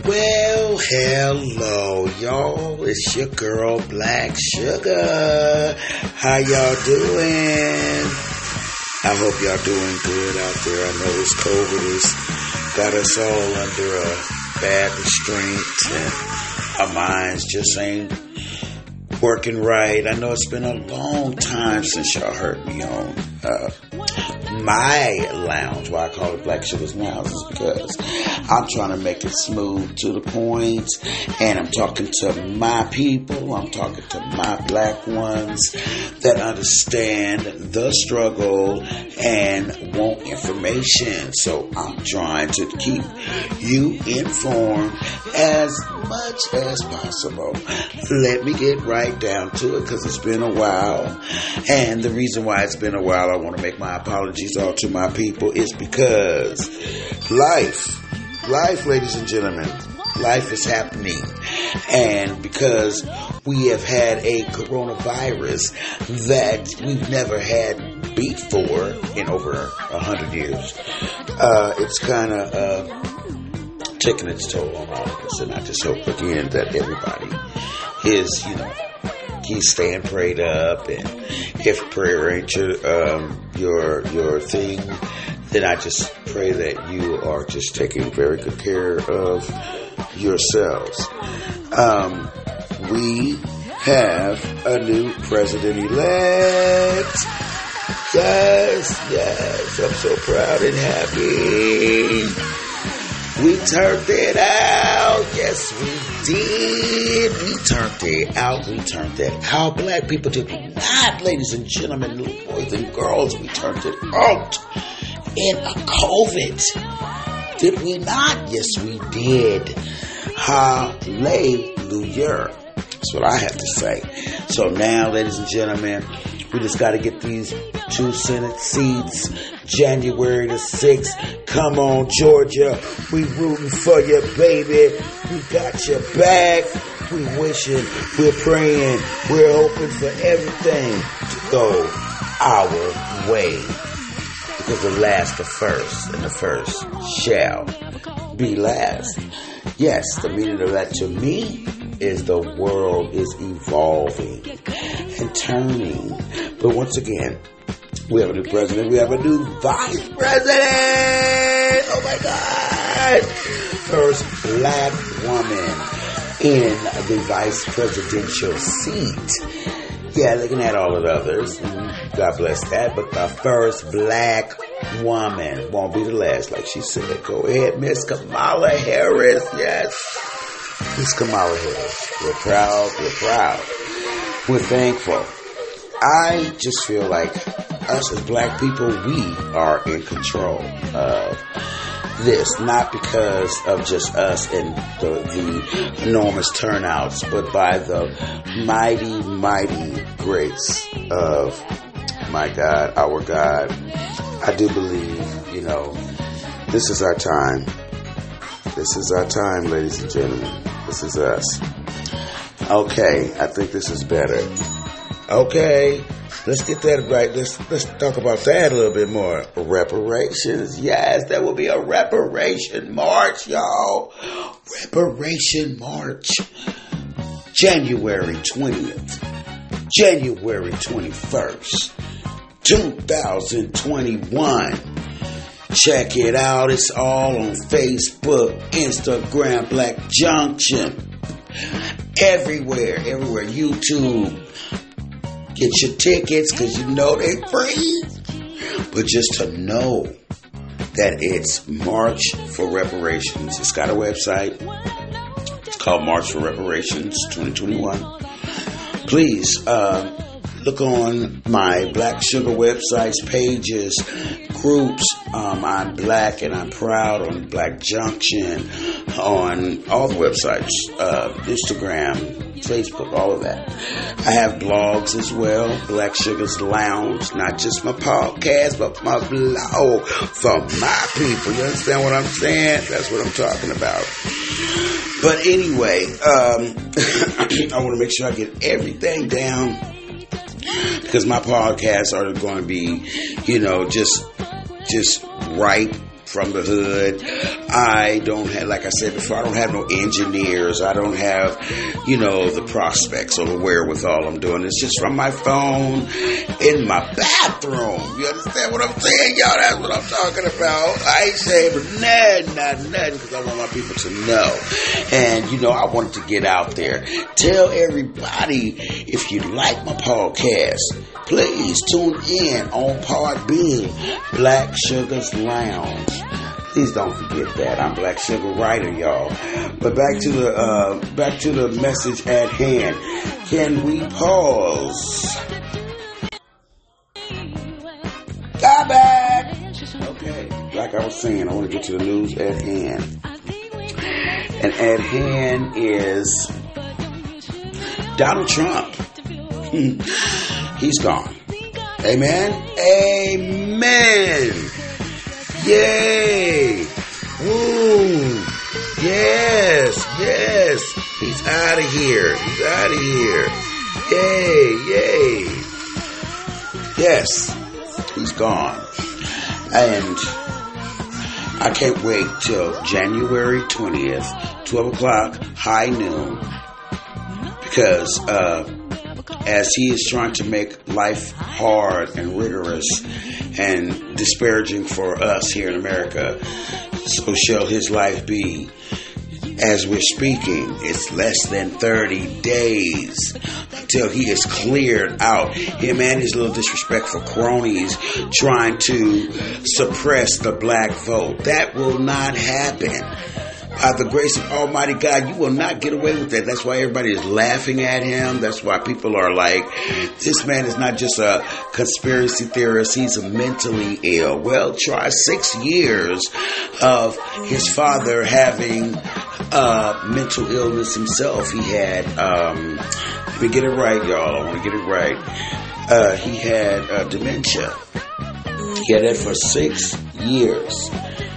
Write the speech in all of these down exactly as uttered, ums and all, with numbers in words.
Well, hello, y'all. It's your girl, Black Sugar. How y'all doing? I hope y'all doing good out there. I know this COVID has got us all under a bad restraint, and our minds just ain't working right. I know it's been a long time since y'all heard me on uh, my lounge. Why I call it Black Sugar's Lounge is because I'm trying to make it smooth to the point, and I'm talking to my people. I'm talking to my black ones that understand the struggle and want information. So I'm trying to keep you informed as much as possible. Let me get right down to it because it's been a while, and the reason why it's been a while, I want to make my apologies all to my people, is because life Life, ladies and gentlemen, life is happening. And because we have had a coronavirus that we've never had before in over a hundred years, uh, it's kind of uh, taking its toll on all of us. And I just hope again that everybody is, you know, keep staying prayed up. And if prayer ain't your, um, your, your thing, then I just pray that you are just taking very good care of yourselves. Um, we have a new president-elect. Yes, yes, I'm so proud and happy. We turned it out. Yes, we did. We turned it out. We turned it out. Black people did not, ladies and gentlemen, little boys and girls, we turned it out. In a COVID. Did we not? Yes, we did. Hallelujah. That's what I have to say. So now, ladies and gentlemen, we just got to get these two Senate seats January the sixth. Come on, Georgia. We rooting for you, baby. We got your back. We wishing, we're praying, we're hoping for everything to go our way. Because the last the first, and the first shall be last. Yes, the meaning of that to me is the world is evolving and turning. But once again, we have a new president. We have a new vice president. Oh my God. First black woman in the vice presidential seat. Yeah, looking at all of the others, God bless that, but the first black woman won't be the last, like she said. Go ahead, Miss Kamala Harris. Yes, Miss Kamala Harris. We're proud, we're proud. We're thankful. I just feel like us as black people, we are in control of this, not because of just us and the, the enormous turnouts, but by the mighty, mighty grace of my God, our God. I do believe, you know, this is our time. This is our time, ladies and gentlemen. This is us. Okay, I think this is better. Okay. Let's get that right. Let's let's talk about that a little bit more. Reparations. Yes, there will be a reparation march, y'all. Reparation march. January twentieth. January twenty-first. two thousand twenty-one. Check it out. It's all on Facebook, Instagram, Black Junction. Everywhere. Everywhere. YouTube. Get your tickets because you know they free. But just to know that it's March for Reparations. It's got a website. It's called March for Reparations twenty twenty-one. Please uh, look on my Black Sugar websites, pages, groups. Um, I'm Black and I'm Proud on Black Junction, on all the websites, uh, Instagram, Facebook, all of that. I have blogs as well, Black Sugar's Lounge, not just my podcast, but my blog for my people. You understand what I'm saying? That's what I'm talking about. But anyway, um, I want to make sure I get everything down because my podcasts are going to be, you know, just, just right from the hood. I don't have, like I said before, I don't have no engineers. I don't have, you know, the prospects or the wherewithal. I'm doing this just from my phone in my bathroom. You understand what I'm saying, y'all? That's what I'm talking about. I ain't saying nothing, nothing, nothing, because I want my people to know. And, you know, I wanted to get out there. Tell everybody, if you like my podcast, please tune in on Podbean, Black Sugar's Lounge. Please don't forget that. I'm Black Sugar Writer, y'all. But back to the uh, back to the message at hand. Can we pause? Got back. Okay. Like I was saying, I want to get to the news at hand. And at hand is Donald Trump. He's gone. Amen. Amen. Yay! Woo! Yes! Yes! He's out of here! He's out of here! Yay! Yay! Yes! He's gone. And I can't wait till January twentieth, twelve o'clock, high noon, because uh, as he is trying to make life hard and rigorous and disparaging for us here in America, so shall his life be. As we're speaking, it's less than thirty days until he is cleared out. Him and his little disrespectful cronies trying to suppress the black vote. That will not happen. By the grace of Almighty God, you will not get away with that. That's why everybody is laughing at him. That's why people are like, this man is not just a conspiracy theorist, he's a mentally ill. Well, try six years of his father having uh, mental illness himself. He had, um, let me get it right, y'all. I want to get it right. Uh, he had uh, dementia. He had that for six years.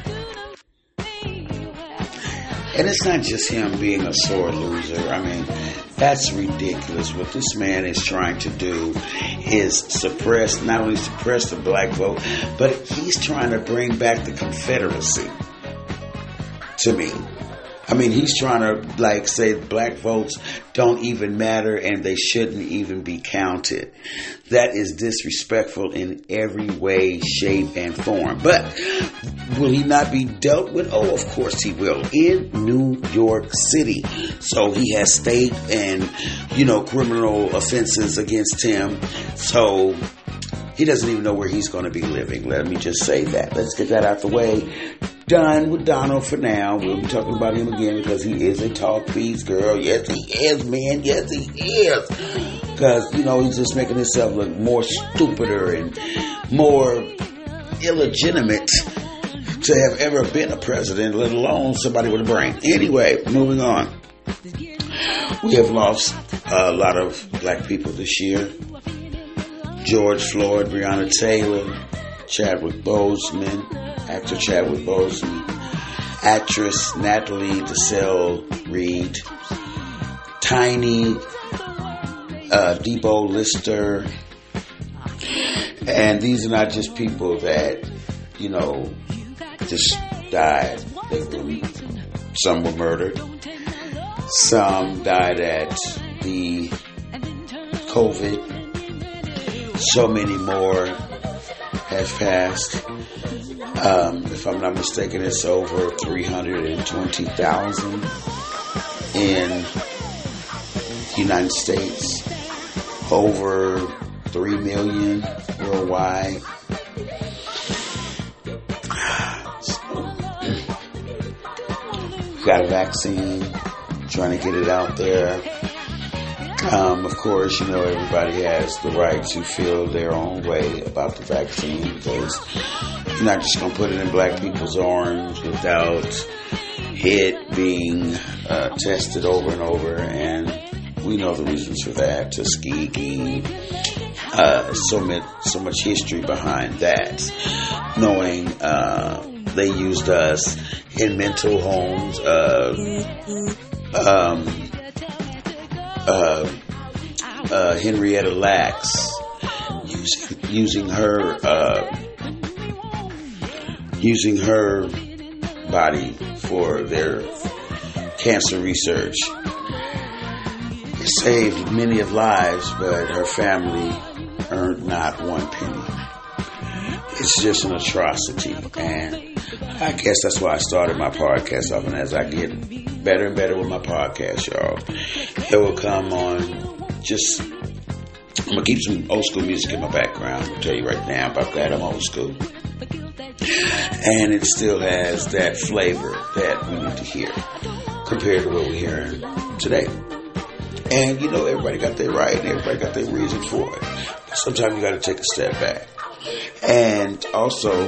And it's not just him being a sore loser. I mean, that's ridiculous. What this man is trying to do is suppress, not only suppress the black vote, but he's trying to bring back the Confederacy to me. I mean, he's trying to, like, say black votes don't even matter and they shouldn't even be counted. That is disrespectful in every way, shape, and form. But will he not be dealt with? Oh, of course he will. In New York City. So he has state and, you know, criminal offenses against him. So he doesn't even know where he's going to be living. Let me just say that. Let's get that out the way. Done with Donald for now. We'll be talking about him again because he is a talk piece, girl. Yes, he is, man. Yes, he is. Because, you know, he's just making himself look more stupider and more illegitimate to have ever been a president, let alone somebody with a brain. Anyway, moving on. We have lost a lot of black people this year. George Floyd, Breonna Taylor, Chadwick Boseman, actor Chadwick Boseman, actress Natalie Desselle Reid, Tiny, uh, Debo Lister, and these are not just people that, you know, just died. They were, some were murdered. Some died at the COVID. So many more have passed. Um, if I'm not mistaken, it's over three hundred twenty thousand in the United States. Over three million worldwide. Got a vaccine, trying to get it out there. Um, of course, you know, everybody has the right to feel their own way about the vaccine because you're not just going to put it in black people's arms without it being uh, tested over and over. And we know the reasons for that. Tuskegee, uh, so much, so much history behind that. Knowing uh, they used us in mental homes. Uh, um, Uh, uh, Henrietta Lacks, using, using her, uh, using her body for their cancer research. It saved many of lives, but her family earned not one penny. It's just an atrocity, and I guess that's why I started my podcast off. And as I get better and better with my podcast, y'all, it will come on just, I'm going to keep some old school music in my background. I'll tell you right now, but I'm glad I'm old school. And it still has that flavor that we need to hear compared to what we're hearing today. And, you know, everybody got their right and everybody got their reason for it. But sometimes you got to take a step back. And also,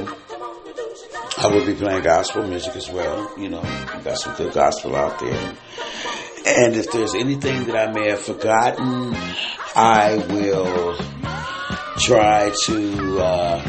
I will be playing gospel music as well. You know, we got some good gospel out there. And if there's anything that I may have forgotten, I will try to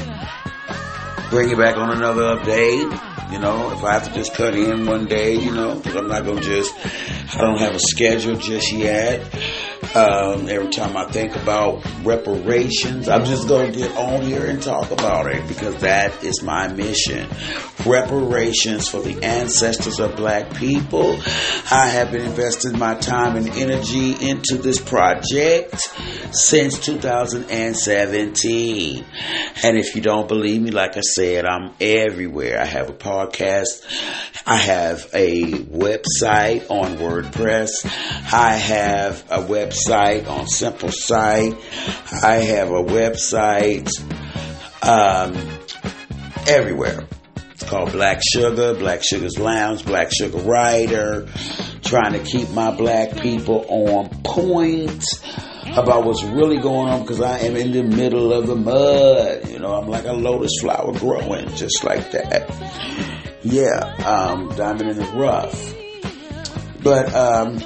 uh, bring it back on another update. You know, if I have to just cut in one day, you know, because I'm not going to just, I don't have a schedule just yet. Um, every time I think about reparations, I'm just going to get on here and talk about it because that is my mission. Reparations for the ancestors of black people. I have been investing my time and energy into this project since two thousand seventeen. And if you don't believe me, like I said, I'm everywhere. I have a podcast. I have a website on WordPress. I have a website on Simple Site. I have a website um, everywhere. It's called Black Sugar, Black Sugar's Lounge, Black Sugar Writer. Trying to keep my black people on point about what's really going on because I am in the middle of the mud. You know, I'm like a lotus flower growing just like that. Yeah, um, diamond in the rough. But um,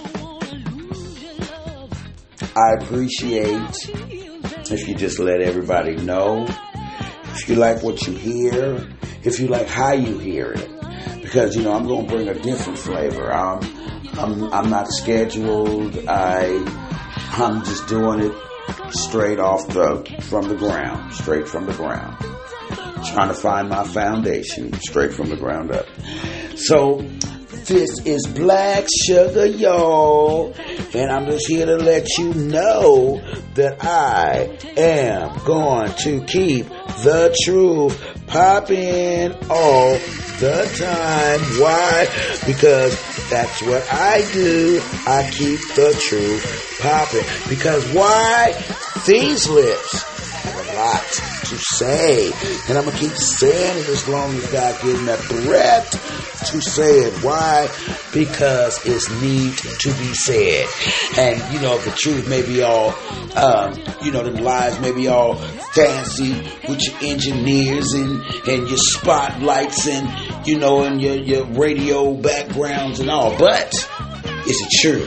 I appreciate if you just let everybody know. If you like what you hear, if you like how you hear it. Because, you know, I'm going to bring a different flavor. I'm, I'm, I'm not scheduled. I, I'm just doing it straight off the, from the ground, straight from the ground. Trying to find my foundation straight from the ground up. So, this is Black Sugar, y'all. And I'm just here to let you know that I am going to keep the truth popping all the time. Why? Because that's what I do. I keep the truth popping. Because why? These lips have a lot to say. And I'm going to keep saying it as long as God gives me that breath to say it. Why? Because it's need to be said. And, you know, the truth may be all, um, you know, them lies may be all fancy with your engineers and, and your spotlights and, you know, and your, your radio backgrounds and all. But is it true?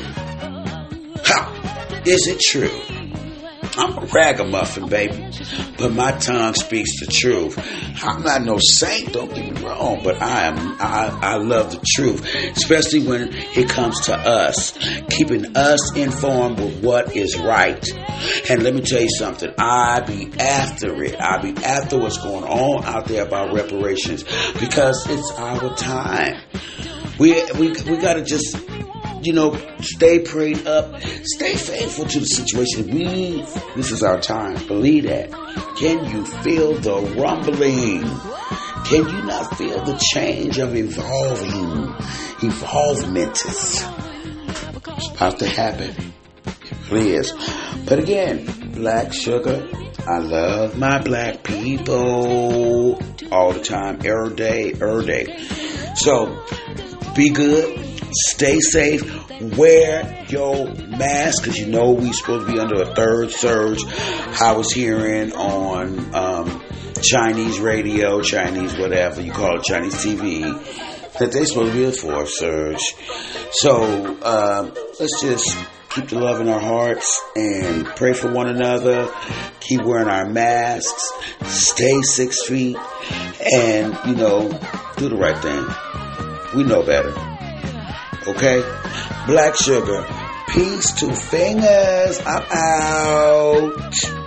Ha! Is it true? I'm a ragamuffin, baby, but my tongue speaks the truth. I'm not no saint, don't get me wrong, but I am. I, I love the truth, especially when it comes to us, keeping us informed with what is right. And let me tell you something, I be after it. I be after what's going on out there about reparations because it's our time. We we we gotta just, you know, stay prayed up, stay faithful to the situation. We, this is our time. Believe that. Can you feel the rumbling? Can you not feel the change of evolving? Evolvement is about to happen. It really is. But again, Black Sugar, I love my black people all the time, every day, every day. So, be good. Stay safe. Wear your mask because you know we supposed to be under a third surge. I was hearing on um, Chinese radio, Chinese whatever you call it, Chinese T V, that they supposed to be a fourth surge. So uh, let's just keep the love in our hearts and pray for one another. Keep wearing our masks. Stay six feet, and you know, do the right thing. We know better. Okay? Black Sugar. Peace to fingers. I'm out.